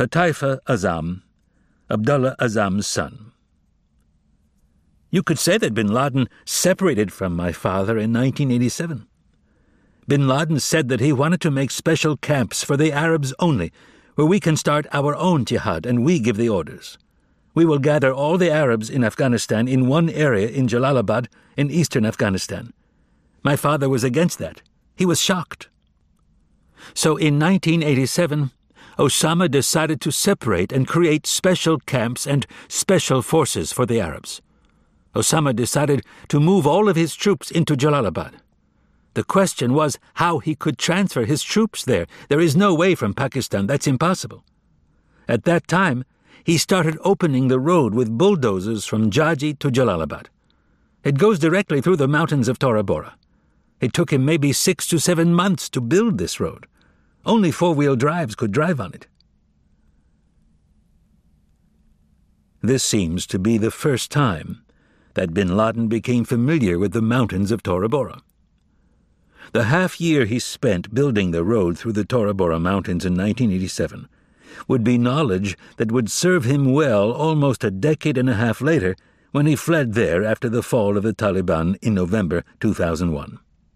Hataifa Azzam, Abdullah Azzam's son. You could say that bin Laden separated from my father in 1987. Bin Laden said that he wanted to make special camps for the Arabs only, where we can start our own jihad and we give the orders. We will gather all the Arabs in Afghanistan in one area in Jalalabad in eastern Afghanistan. My father was against that. He was shocked. So in 1987, Osama decided to separate and create special camps and special forces for the Arabs. Osama decided to move all of his troops into Jalalabad. The question was how he could transfer his troops there. There is no way from Pakistan. That's impossible. At that time, he started opening the road with bulldozers from Jaji to Jalalabad. It goes directly through the mountains of Tora Bora. It took him maybe 6 to 7 months to build this road. Only four-wheel drives could drive on it. This seems to be the first time that bin Laden became familiar with the mountains of Tora Bora. The half-year he spent building the road through the Tora Bora mountains in 1987 would be knowledge that would serve him well almost a decade and a half later when he fled there after the fall of the Taliban in November 2001.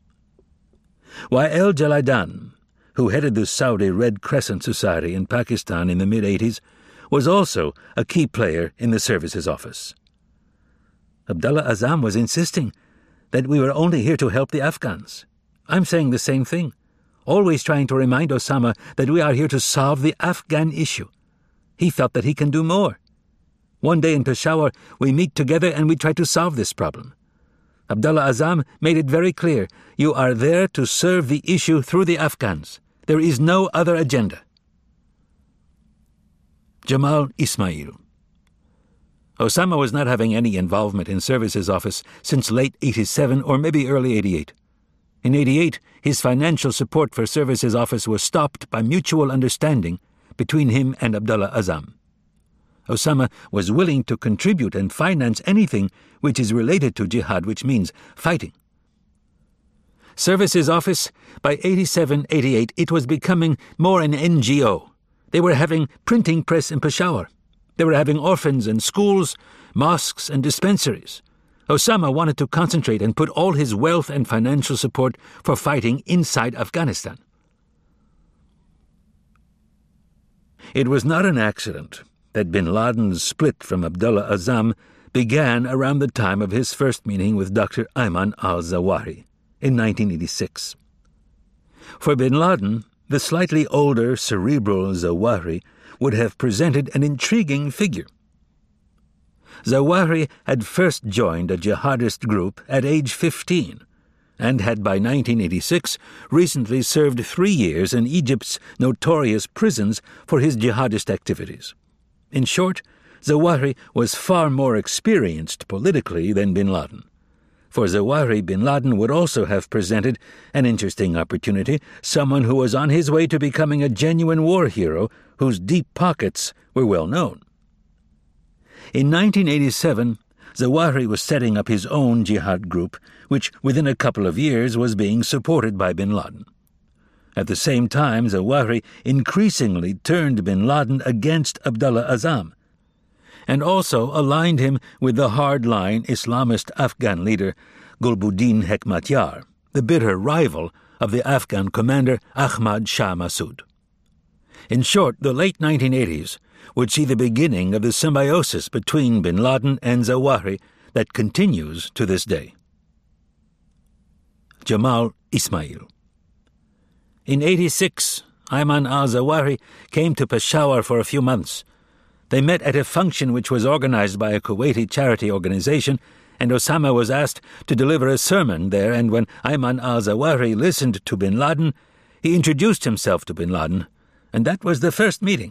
Wael Jalaidan, who headed the Saudi Red Crescent Society in Pakistan in the mid-'80s, was also a key player in the services office. Abdullah Azzam was insisting that we were only here to help the Afghans. I'm saying the same thing, always trying to remind Osama that we are here to solve the Afghan issue. He felt that he can do more. One day in Peshawar, we meet together and we try to solve this problem. Abdullah Azzam made it very clear, you are there to serve the issue through the Afghans. There is no other agenda. Jamal Ismail. Osama was not having any involvement in services office since late 87 or maybe early 88. In 88, his financial support for services office was stopped by mutual understanding between him and Abdullah Azzam. Osama was willing to contribute and finance anything which is related to jihad, which means fighting. Services office, by 87-88, it was becoming more an NGO. They were having printing press in Peshawar. They were having orphans and schools, mosques and dispensaries. Osama wanted to concentrate and put all his wealth and financial support for fighting inside Afghanistan. It was not an accident that bin Laden's split from Abdullah Azzam began around the time of his first meeting with Dr. Ayman al-Zawahiri in 1986. For bin Laden, the slightly older, cerebral Zawahiri would have presented an intriguing figure. Zawahiri had first joined a jihadist group at age 15 and had by 1986 recently served 3 years in Egypt's notorious prisons for his jihadist activities. In short, Zawahiri was far more experienced politically than bin Laden. For Zawahiri, bin Laden would also have presented an interesting opportunity, someone who was on his way to becoming a genuine war hero whose deep pockets were well known. In 1987, Zawahiri was setting up his own jihad group, which within a couple of years was being supported by bin Laden. At the same time, Zawahiri increasingly turned bin Laden against Abdullah Azzam, and also aligned him with the hard-line Islamist Afghan leader Gulbuddin Hekmatyar, the bitter rival of the Afghan commander Ahmad Shah Massoud. In short, the late 1980s would see the beginning of the symbiosis between bin Laden and Zawahiri that continues to this day. Jamal Ismail. In 86, Ayman al-Zawahiri came to Peshawar for a few months. They met at a function which was organized by a Kuwaiti charity organization, and Osama was asked to deliver a sermon there, and when Ayman al-Zawahiri listened to bin Laden, he introduced himself to bin Laden, and that was the first meeting.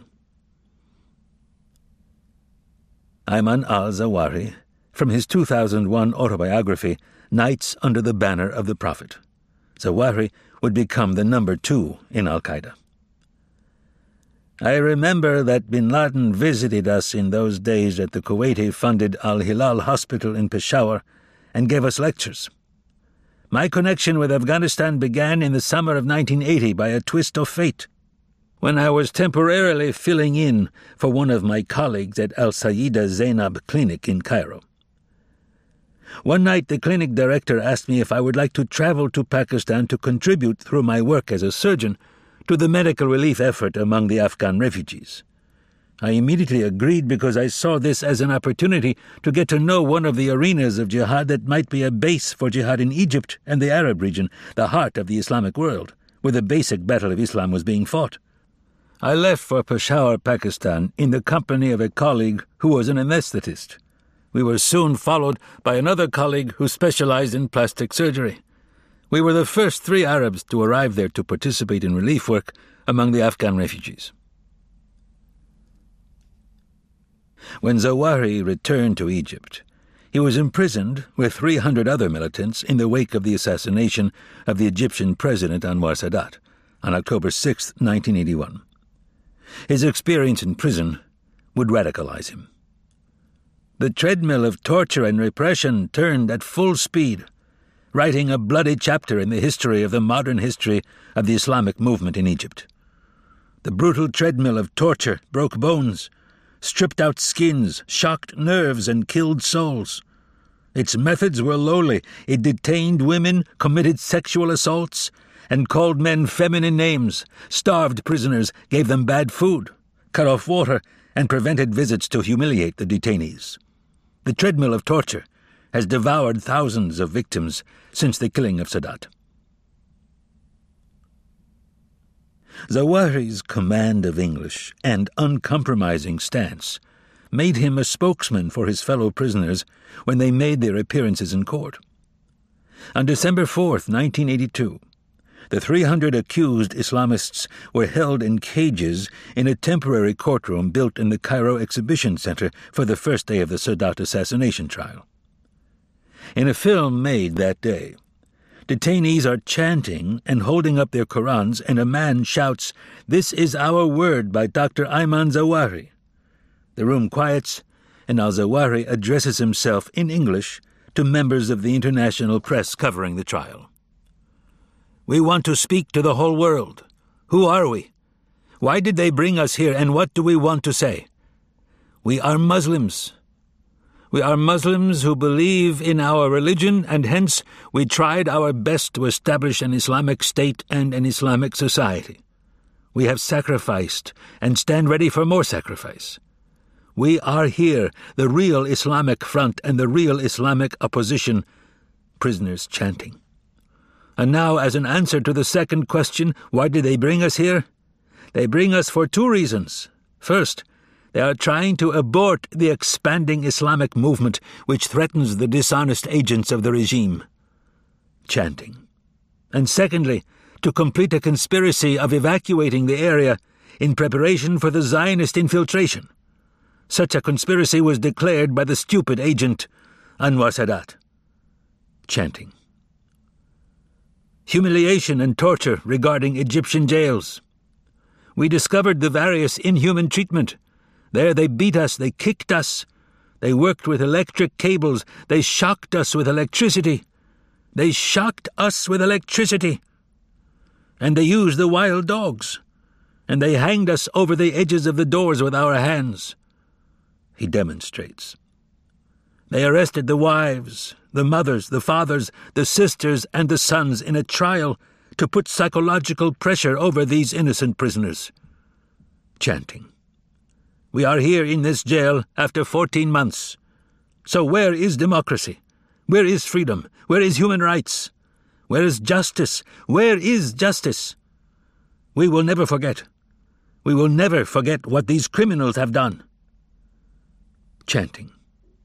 Ayman al-Zawahiri, from his 2001 autobiography, Nights Under the Banner of the Prophet. Zawahiri would become the number 2 in Al-Qaeda. I remember that bin Laden visited us in those days at the Kuwaiti-funded Al-Hilal Hospital in Peshawar and gave us lectures. My connection with Afghanistan began in the summer of 1980 by a twist of fate. when I was temporarily filling in for one of my colleagues at Al Sayida Zainab Clinic in Cairo. One night the clinic director asked me if I would like to travel to Pakistan to contribute through my work as a surgeon to the medical relief effort among the Afghan refugees. I immediately agreed because I saw this as an opportunity to get to know one of the arenas of jihad that might be a base for jihad in Egypt and the Arab region, the heart of the Islamic world, where the basic battle of Islam was being fought. I left for Peshawar, Pakistan, in the company of a colleague who was an anesthetist. We were soon followed by another colleague who specialized in plastic surgery. We were the first 3 Arabs to arrive there to participate in relief work among the Afghan refugees. When Zawahiri returned to Egypt, he was imprisoned with 300 other militants in the wake of the assassination of the Egyptian president Anwar Sadat on October 6, 1981. His experience in prison would radicalize him. The treadmill of torture and repression turned at full speed, writing a bloody chapter in the history of the modern history of the Islamic movement in Egypt. The brutal treadmill of torture broke bones, stripped out skins, shocked nerves, and killed souls. Its methods were lowly. It detained women, committed sexual assaults, and called men feminine names, starved prisoners, gave them bad food, cut off water, and prevented visits to humiliate the detainees. The treadmill of torture has devoured thousands of victims since the killing of Sadat. Zawahiri's command of English and uncompromising stance made him a spokesman for his fellow prisoners when they made their appearances in court. On December 4, 1982, the 300 accused Islamists were held in cages in a temporary courtroom built in the Cairo Exhibition Center for the first day of the Sadat assassination trial. In a film made that day, detainees are chanting and holding up their Qurans, and a man shouts, "This is our word by Dr. Ayman Zawahiri." The room quiets, and al-Zawahiri addresses himself in English to members of the international press covering the trial. "We want to speak to the whole world. Who are we? Why did they bring us here, and what do we want to say? We are Muslims. We are Muslims who believe in our religion, and hence we tried our best to establish an Islamic state and an Islamic society. We have sacrificed and stand ready for more sacrifice. We are here, the real Islamic front and the real Islamic opposition," prisoners chanting. And now, as an answer to the second question, why did they bring us here? They bring us for 2 reasons. First, they are trying to abort the expanding Islamic movement which threatens the dishonest agents of the regime. Chanting. And secondly, to complete a conspiracy of evacuating the area in preparation for the Zionist infiltration. Such a conspiracy was declared by the stupid agent Anwar Sadat. Chanting. Humiliation and torture regarding Egyptian jails. We discovered the various inhuman treatment. There they beat us, they kicked us, they worked with electric cables, they shocked us with electricity. They shocked us with electricity. And they used the wild dogs, and they hanged us over the edges of the doors with our hands. He demonstrates. They arrested the wives, the mothers, the fathers, the sisters, and the sons in a trial to put psychological pressure over these innocent prisoners. Chanting. We are here in this jail after 14 months. So where is democracy? Where is freedom? Where is human rights? Where is justice? Where is justice? We will never forget. We will never forget what these criminals have done. Chanting.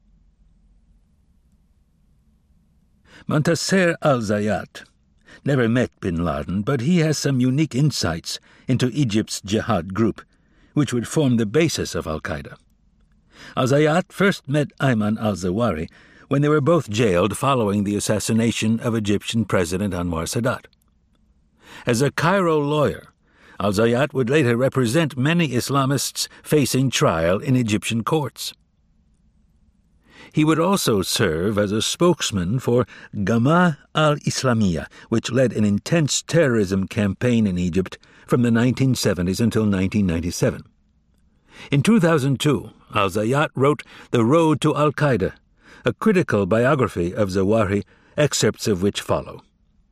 Montasser al-Zayat never met bin Laden, but he has some unique insights into Egypt's jihad group, which would form the basis of al-Qaeda. Al-Zayat first met Ayman al-Zawahiri when they were both jailed following the assassination of Egyptian President Anwar Sadat. As a Cairo lawyer, al-Zayat would later represent many Islamists facing trial in Egyptian courts. He would also serve as a spokesman for Gamma al-Islamiyah, which led an intense terrorism campaign in Egypt from the 1970s until 1997. In 2002, al-Zayat wrote The Road to Al-Qaeda, a critical biography of Zawahi, excerpts of which follow.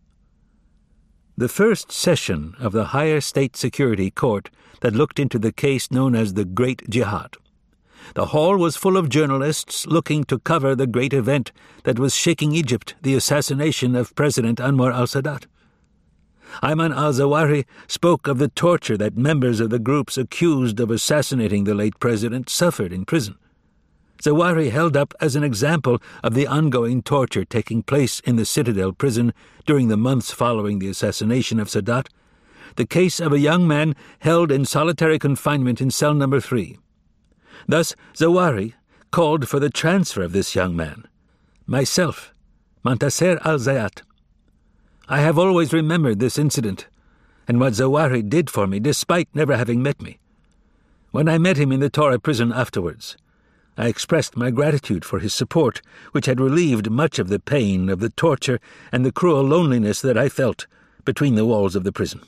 The first session of the Higher State Security Court that looked into the case known as the Great Jihad. The hall was full of journalists looking to cover the great event that was shaking Egypt, the assassination of President Anwar al-Sadat. Ayman al-Zawahiri spoke of the torture that members of the groups accused of assassinating the late president suffered in prison. Zawahiri held up as an example of the ongoing torture taking place in the Citadel prison during the months following the assassination of Sadat, the case of a young man held in solitary confinement in cell number 3. Thus, Zawahiri called for the transfer of this young man. Myself, Montaser al-Zayat. I have always remembered this incident, and what Zawahiri did for me despite never having met me. When I met him in the Tora prison afterwards, I expressed my gratitude for his support, which had relieved much of the pain of the torture and the cruel loneliness that I felt between the walls of the prison.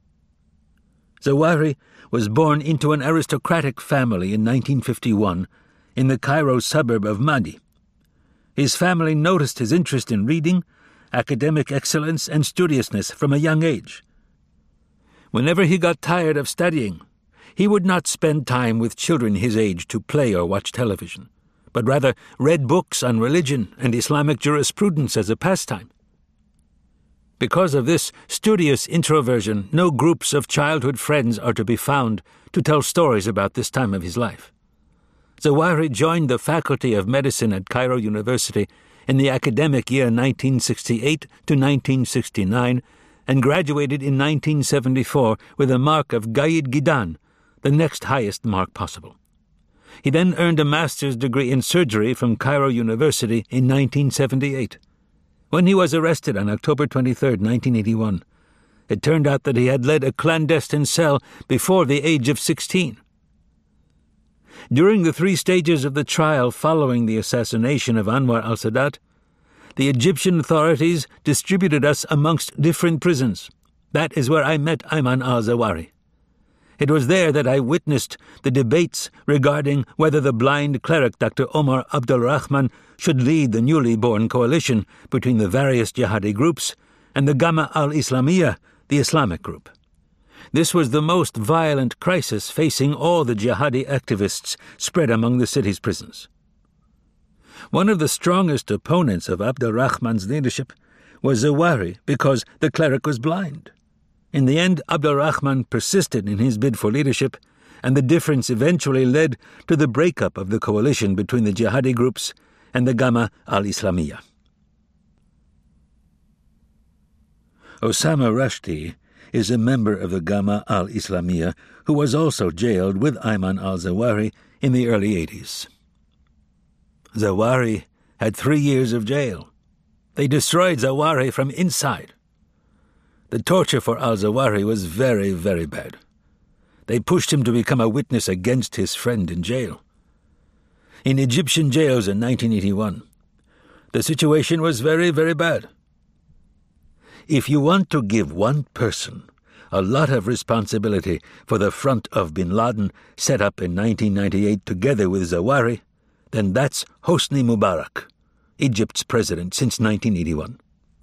Zawahiri was born into an aristocratic family in 1951 in the Cairo suburb of Madi. His family noticed his interest in reading, academic excellence, and studiousness from a young age. Whenever he got tired of studying, he would not spend time with children his age to play or watch television, but rather read books on religion and Islamic jurisprudence as a pastime. Because of this studious introversion, no groups of childhood friends are to be found to tell stories about this time of his life. Zawahiri joined the Faculty of Medicine at Cairo University in the academic year 1968 to 1969 and graduated in 1974 with a mark of Gayid Gidan, the next highest mark possible. He then earned a master's degree in surgery from Cairo University in 1978. When he was arrested on October 23, 1981, it turned out that he had led a clandestine cell before the age of 16. During the 3 stages of the trial following the assassination of Anwar al-Sadat, the Egyptian authorities distributed us amongst different prisons. That is where I met Ayman al-Zawahiri. It was there that I witnessed the debates regarding whether the blind cleric Dr. Omar Abdul Rahman should lead the newly born coalition between the various jihadi groups and the Gamma al-Islamiyah, the Islamic group. This was the most violent crisis facing all the jihadi activists spread among the city's prisons. One of the strongest opponents of Abdul Rahman's leadership was Zawahiri because the cleric was blind. In the end, Abdul Rahman persisted in his bid for leadership, and the difference eventually led to the breakup of the coalition between the jihadi groups and the Gamma al-Islamiyah. Osama Rushdie is a member of the Gamma al-Islamiyah who was also jailed with Ayman al-Zawahiri in the early 80s. Zawahiri had 3 years of jail. They destroyed Zawahiri from inside. The torture for al-Zawahiri was very, very bad. They pushed him to become a witness against his friend in jail. In Egyptian jails in 1981, the situation was very, very bad. If you want to give one person a lot of responsibility for the front of bin Laden set up in 1998 together with Zawahiri, then that's Hosni Mubarak, Egypt's president since 1981.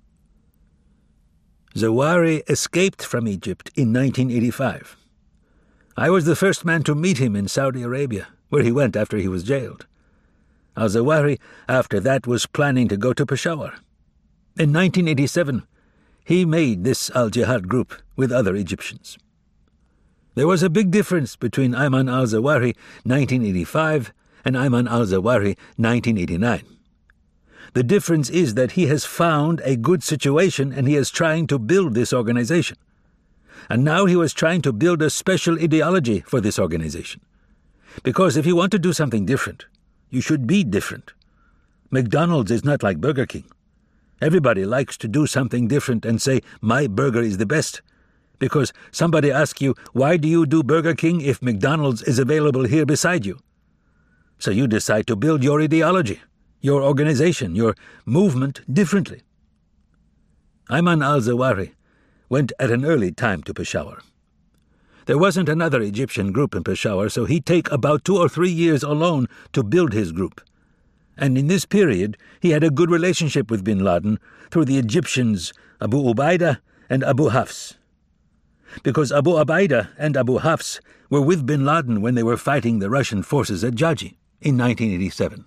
Zawahiri escaped from Egypt in 1985. I was the first man to meet him in Saudi Arabia, where he went after he was jailed. Al-Zawahiri, after that, was planning to go to Peshawar. In 1987, he made this al-Jihad group with other Egyptians. There was a big difference between Ayman al-Zawahiri 1985 and Ayman al-Zawahiri 1989. The difference is that he has found a good situation and he is trying to build this organization. And now he was trying to build a special ideology for this organization. Because if you want to do something different, you should be different. McDonald's is not like Burger King. Everybody likes to do something different and say, my burger is the best. Because somebody asks you, why do you do Burger King if McDonald's is available here beside you? So you decide to build your ideology, your organization, your movement differently. Ayman al-Zawahiri went at an early time to Peshawar. There wasn't another Egyptian group in Peshawar, so he'd take about 2 or 3 years alone to build his group. And in this period, he had a good relationship with bin Laden through the Egyptians Abu Ubaidah and Abu Hafs. Because Abu Ubaidah and Abu Hafs were with bin Laden when they were fighting the Russian forces at Jaji in 1987.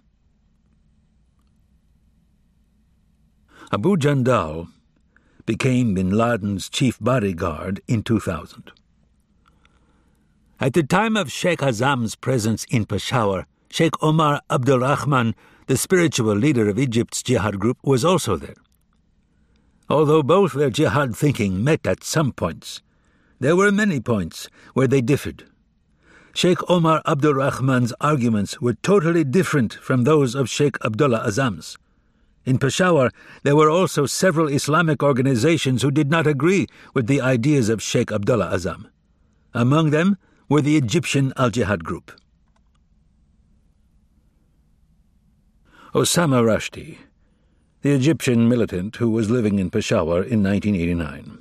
Abu Jandal became bin Laden's chief bodyguard in 2000. At the time of Sheikh Azam's presence in Peshawar, Sheikh Omar Abdul Rahman, the spiritual leader of Egypt's jihad group, was also there. Although both their jihad thinking met at some points, there were many points where they differed. Sheikh Omar Abdul Rahman's arguments were totally different from those of Sheikh Abdullah Azam's. In Peshawar, there were also several Islamic organizations who did not agree with the ideas of Sheikh Abdullah Azam. Among them were the Egyptian Al-Jihad group. Osama Rushdie, the Egyptian militant who was living in Peshawar in 1989.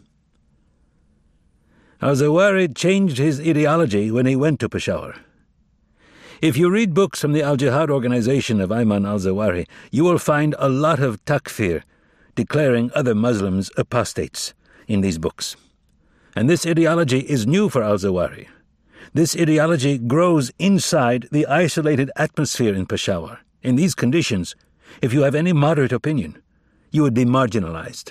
Al-Zawahiri changed his ideology when he went to Peshawar. If you read books from the Al-Jihad organization of Ayman al-Zawahiri, you will find a lot of takfir, declaring other Muslims apostates, in these books. And this ideology is new for al-Zawahiri. This ideology grows inside the isolated atmosphere in Peshawar. In these conditions, if you have any moderate opinion, you would be marginalized.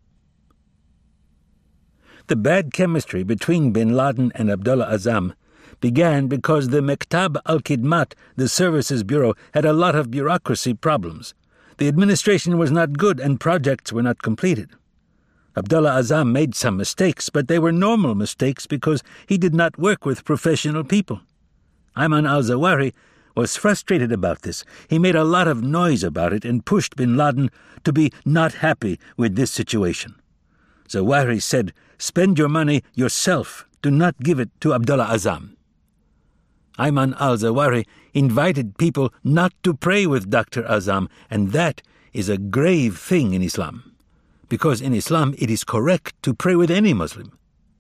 The bad chemistry between bin Laden and Abdullah Azam began because the Mektab al-Khidmat, the Services Bureau, had a lot of bureaucracy problems. The administration was not good and projects were not completed. Abdullah Azam made some mistakes, but they were normal mistakes because he did not work with professional people. Ayman al-Zawahiri was frustrated about this. He made a lot of noise about it and pushed bin Laden to be not happy with this situation. Zawahiri said, "Spend your money yourself. Do not give it to Abdullah Azam." Ayman al-Zawahiri invited people not to pray with Dr. Azam, and that is a grave thing in Islam, because in Islam it is correct to pray with any Muslim.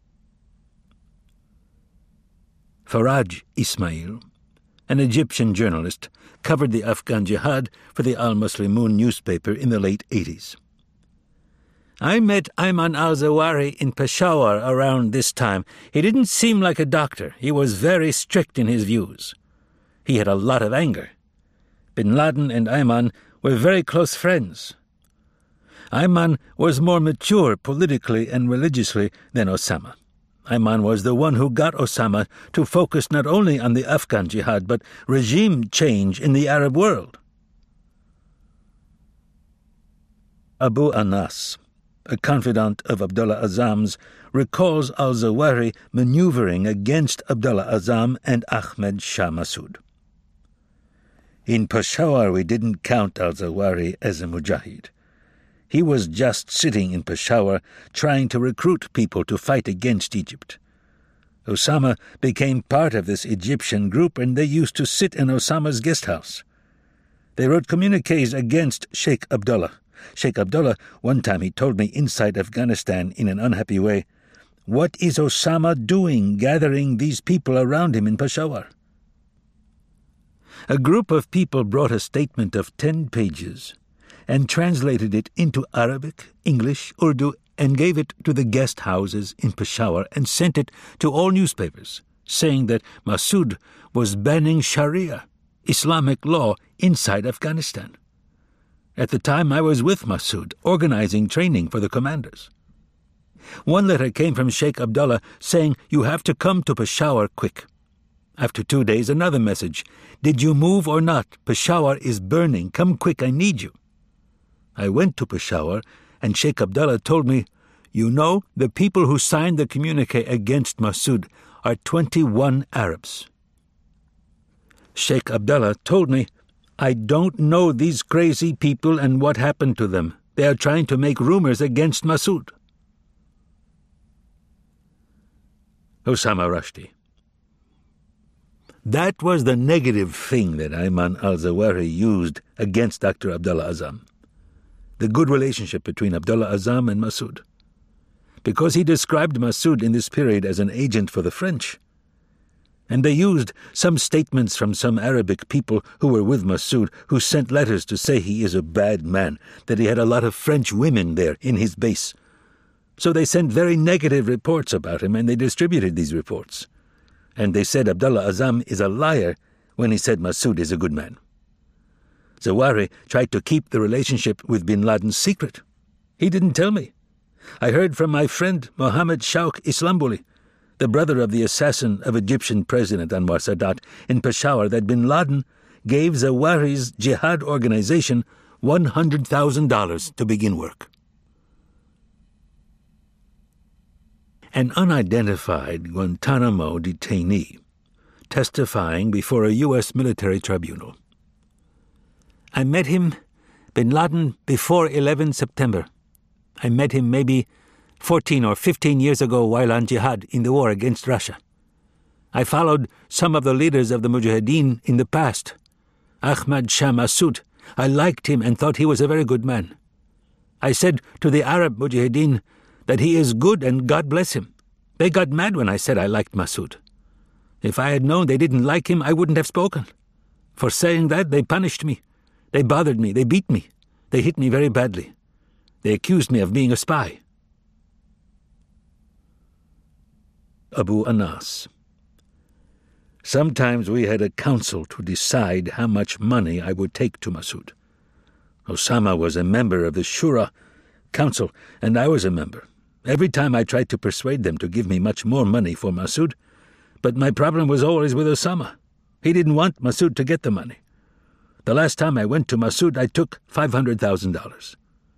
Faraj Ismail, an Egyptian journalist, covered the Afghan jihad for the Al-Muslimun newspaper in the late 80s. I met Ayman al-Zawahiri in Peshawar around this time. He didn't seem like a doctor. He was very strict in his views. He had a lot of anger. Bin Laden and Ayman were very close friends. Ayman was more mature politically and religiously than Osama. Ayman was the one who got Osama to focus not only on the Afghan jihad but regime change in the Arab world. Abu Anas, a confidant of Abdullah Azam's, recalls al-Zawahiri maneuvering against Abdullah Azam and Ahmed Shah Massoud. In Peshawar, we didn't count al-Zawahiri as a mujahid. He was just sitting in Peshawar trying to recruit people to fight against Egypt. Osama became part of this Egyptian group, and they used to sit in Osama's guest house. They wrote communiques against Sheikh Abdullah. Sheikh Abdullah, one time he told me inside Afghanistan in an unhappy way, "What is Osama doing gathering these people around him in Peshawar?" A group of people brought a statement of 10 pages and translated it into Arabic, English, Urdu, and gave it to the guest houses in Peshawar and sent it to all newspapers, saying that Massoud was banning Sharia, Islamic law, inside Afghanistan. At the time, I was with Massoud, organizing training for the commanders. One letter came from Sheikh Abdullah saying, "You have to come to Peshawar quick." After 2 days, another message, "Did you move or not? Peshawar is burning. Come quick, I need you." I went to Peshawar, and Sheikh Abdullah told me, "You know, the people who signed the communique against Massoud are 21 Arabs." Sheikh Abdullah told me, "I don't know these crazy people and what happened to them. They are trying to make rumors against Massoud." Osama Rushdie. That was the negative thing that Ayman al-Zawahiri used against Dr. Abdullah Azam. The good relationship between Abdullah Azam and Massoud. because he described Massoud in this period as an agent for the French. And they used some statements from some Arabic people who were with Massoud, who sent letters to say he is a bad man, that he had a lot of French women there in his base. So they sent very negative reports about him, and they distributed these reports. And they said Abdullah Azzam is a liar when he said Massoud is a good man. Zawahiri tried to keep the relationship with bin Laden secret. He didn't tell me. I heard from my friend Mohammed Shawk Islambuli, the brother of the assassin of Egyptian President Anwar Sadat, in Peshawar, that bin Laden gave Zawahiri's jihad organization $100,000 to begin work. An unidentified Guantanamo detainee testifying before a U.S. military tribunal. I met him, bin Laden, before 11 September. I met him maybe 14 or 15 years ago while on jihad in the war against Russia. I followed some of the leaders of the Mujahideen in the past. Ahmad Shah Massoud, I liked him and thought he was a very good man. I said to the Arab Mujahideen that he is good and God bless him. They got mad when I said I liked Massoud. If I had known they didn't like him, I wouldn't have spoken. For saying that, they punished me. They bothered me. They beat me. They hit me very badly. They accused me of being a spy. Abu Anas. Sometimes we had a council to decide how much money I would take to Massoud. Osama was a member of the Shura Council, and I was a member. Every time I tried to persuade them to give me much more money for Massoud, but my problem was always with Osama. He didn't want Massoud to get the money. The last time I went to Massoud, I took $500,000.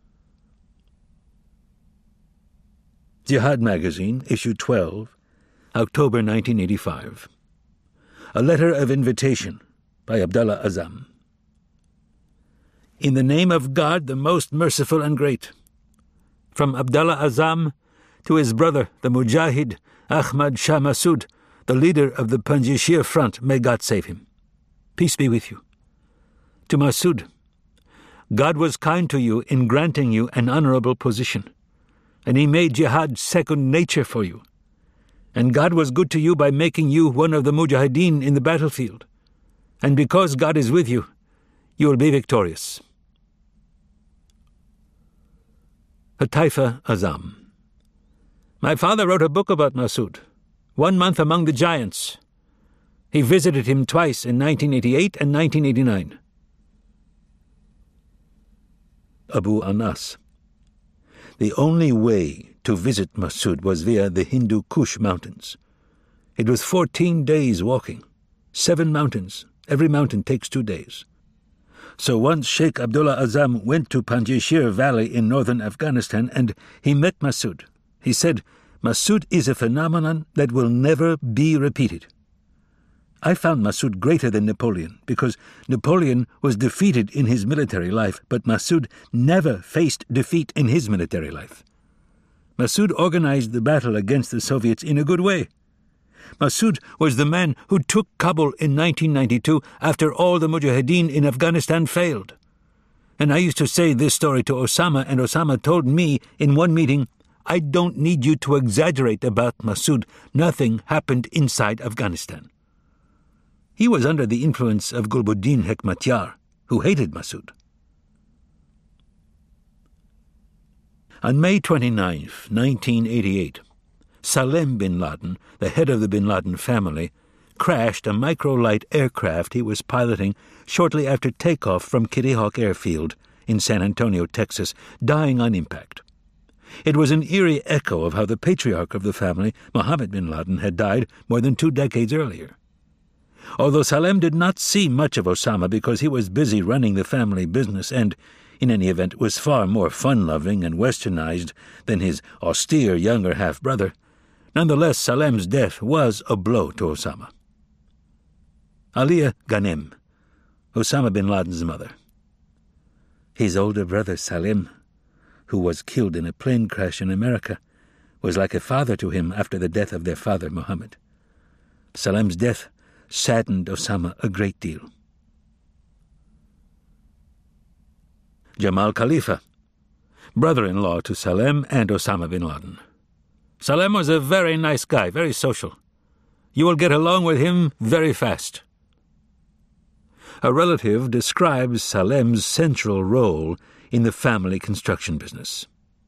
Jihad Magazine, Issue 12, October 1985. A Letter of Invitation by Abdullah Azzam. In the name of God, the most merciful and great. From Abdullah Azzam to his brother, the Mujahid Ahmad Shah Massoud, the leader of the Panjshir Front, may God save him. Peace be with you. To Massoud, God was kind to you in granting you an honorable position, and he made jihad second nature for you. And God was good to you by making you one of the Mujahideen in the battlefield. And because God is with you, you will be victorious. Hataifa Azzam. My father wrote a book about Massoud, 1 Month Among the Giants. He visited him twice in 1988 and 1989. Abu Anas. The only way to visit Massoud was via the Hindu Kush Mountains. It was 14 days walking, 7 mountains. Every mountain takes 2 days. So once Sheikh Abdullah Azzam went to Panjshir Valley in northern Afghanistan and he met Massoud. He said, Massoud is a phenomenon that will never be repeated. I found Massoud greater than Napoleon because Napoleon was defeated in his military life, but Massoud never faced defeat in his military life. Massoud organized the battle against the Soviets in a good way. Massoud was the man who took Kabul in 1992 after all the Mujahideen in Afghanistan failed. And I used to say this story to Osama, and Osama told me in one meeting, I don't need you to exaggerate about Massoud. Nothing happened inside Afghanistan. He was under the influence of Gulbuddin Hekmatyar, who hated Massoud. On May 29, 1988, Salem bin Laden, the head of the bin Laden family, crashed a microlight aircraft he was piloting shortly after takeoff from Kitty Hawk Airfield in San Antonio, Texas, dying on impact. It was an eerie echo of how the patriarch of the family, Mohammed bin Laden, had died more than 2 decades earlier. Although Salem did not see much of Osama because he was busy running the family business and, in any event, was far more fun-loving and westernized than his austere younger half-brother, nonetheless Salem's death was a blow to Osama. Aliyah Ghanem, Osama bin Laden's mother. His older brother Salem, who was killed in a plane crash in America, was like a father to him after the death of their father Muhammad. Salem's death saddened Osama a great deal. Jamal Khalifa, brother-in-law to Salem and Osama bin Laden. Salem was a very nice guy, very social. You will get along with him very fast. A relative describes Salem's central role in the family construction business.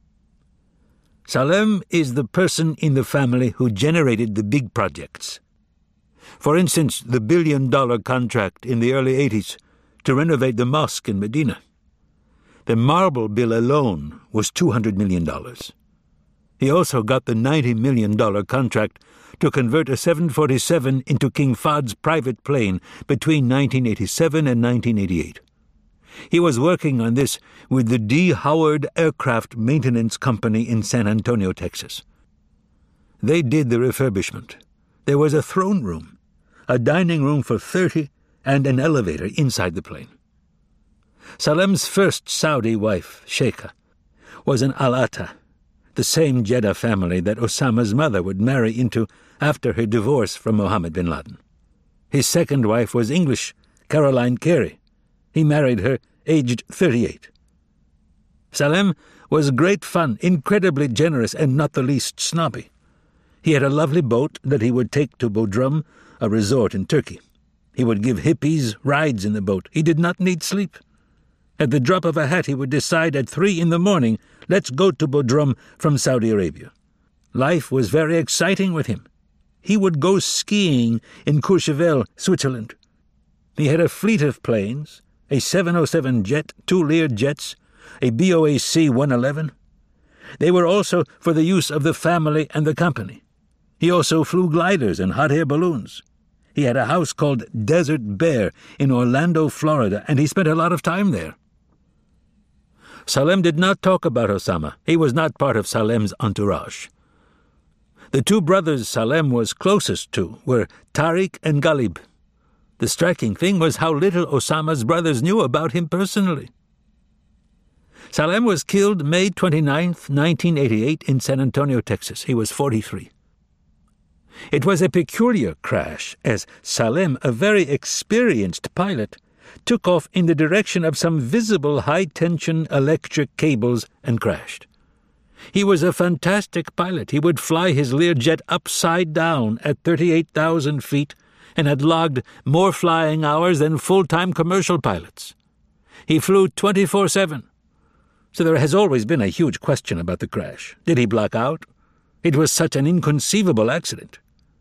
Salem is the person in the family who generated the big projects. For instance, the billion-dollar contract in the early 80s to renovate the mosque in Medina. The marble bill alone was $200 million. He also got the $90 million contract to convert a 747 into King Fahd's private plane between 1987 and 1988. He was working on this with the D. Howard Aircraft Maintenance Company in San Antonio, Texas. They did the refurbishment. There was a throne room, a dining room for 30, and an elevator inside the plane. Salem's first Saudi wife, Sheikha, was an Al-Atta, the same Jeddah family that Osama's mother would marry into after her divorce from Mohammed bin Laden. His second wife was English, Caroline Carey. He married her aged 38. Salem was great fun, incredibly generous, and not the least snobby. He had a lovely boat that he would take to Bodrum, a resort in Turkey. He would give hippies rides in the boat. He did not need sleep. At the drop of a hat, he would decide at 3 a.m, let's go to Bodrum from Saudi Arabia. Life was very exciting with him. He would go skiing in Courchevel, Switzerland. He had a fleet of planes, a 707 jet, 2 Lear jets, a BOA C-111. They were also for the use of the family and the company. He also flew gliders and hot air balloons. He had a house called Desert Bear in Orlando, Florida, and he spent a lot of time there. Salem did not talk about Osama. He was not part of Salem's entourage. The 2 brothers Salem was closest to were Tariq and Ghalib. The striking thing was how little Osama's brothers knew about him personally. Salem was killed May 29, 1988, in San Antonio, Texas. He was 43. It was a peculiar crash, as Salem, a very experienced pilot, took off in the direction of some visible high-tension electric cables and crashed. He was a fantastic pilot. He would fly his Learjet upside down at 38,000 feet and had logged more flying hours than full-time commercial pilots. He flew 24/7. So there has always been a huge question about the crash. Did he black out? It was such an inconceivable accident.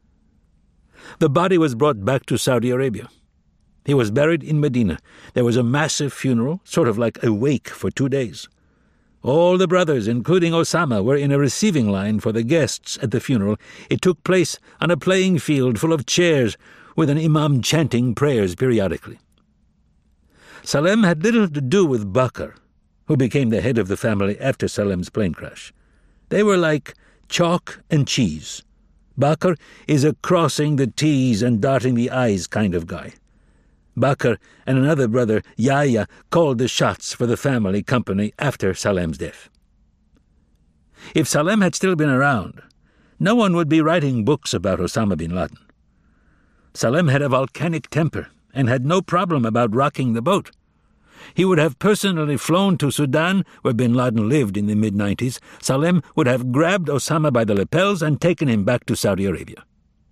The body was brought back to Saudi Arabia. He was buried in Medina. There was a massive funeral, sort of like a wake, for 2 days. All the brothers, including Osama, were in a receiving line for the guests at the funeral. It took place on a playing field full of chairs, with an imam chanting prayers periodically. Salem had little to do with Bakr, who became the head of the family after Salem's plane crash. They were like chalk and cheese. Bakr is a crossing the T's and dotting the I's kind of guy. Bakr and another brother, Yahya, called the shots for the family company after Salem's death. If Salem had still been around, no one would be writing books about Osama bin Laden. Salem had a volcanic temper and had no problem about rocking the boat. He would have personally flown to Sudan, where bin Laden lived in the mid-90s. Salem would have grabbed Osama by the lapels and taken him back to Saudi Arabia.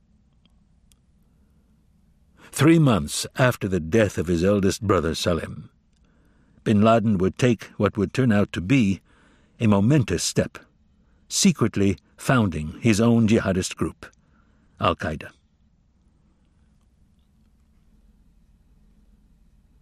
3 months after the death of his eldest brother Salem, bin Laden would take what would turn out to be a momentous step, secretly founding his own jihadist group, Al-Qaeda.